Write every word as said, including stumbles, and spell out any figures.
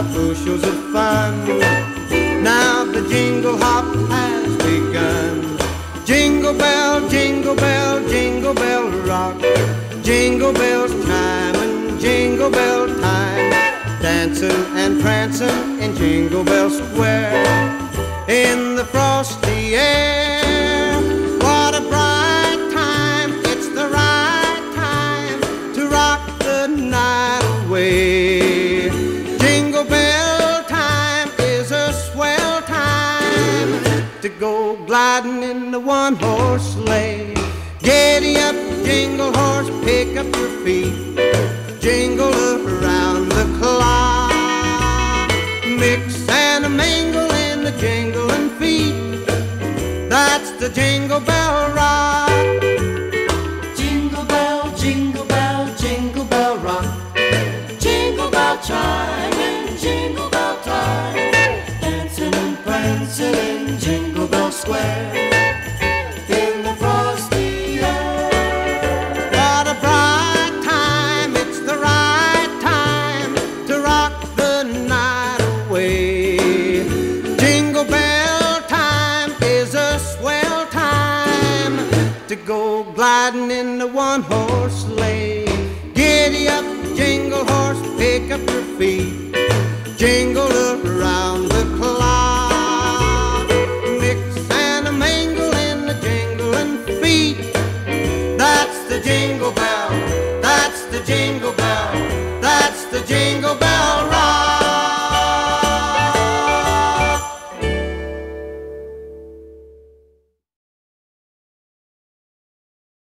bushels of fun. Now the jingle hop has begun. Jingle bell, jingle bell, jingle bell rock. Jingle bells chime and jingle bell time. Dancing and prancing in Jingle Bell Square. In the frosty air, what a bright time. It's the right time to rock the night away. Jingle bell time is a swell time to go gliding in the one-horse sleigh. Giddy up, jingle horse, pick up your feet. Jingle around the clock. Mix and a mingle in the jingling feet. That's the Jingle Bell Rock. Jingle bell, jingle bell, jingle bell rock. Jingle bell chime and jingle bell time. Dancing and prancing in Jingle Bell Square. In the frosty air. What a bright time, it's the right time to rock the night away. Jingle bell time is a swell time to go gliding in the one-horse sleigh. Giddy up, jingle horse, pick up your feet. Jingle around the clock. Mix and a mingle in the jingling feet. That's the jingle bell, that's the jingle bell, that's the jingle bell.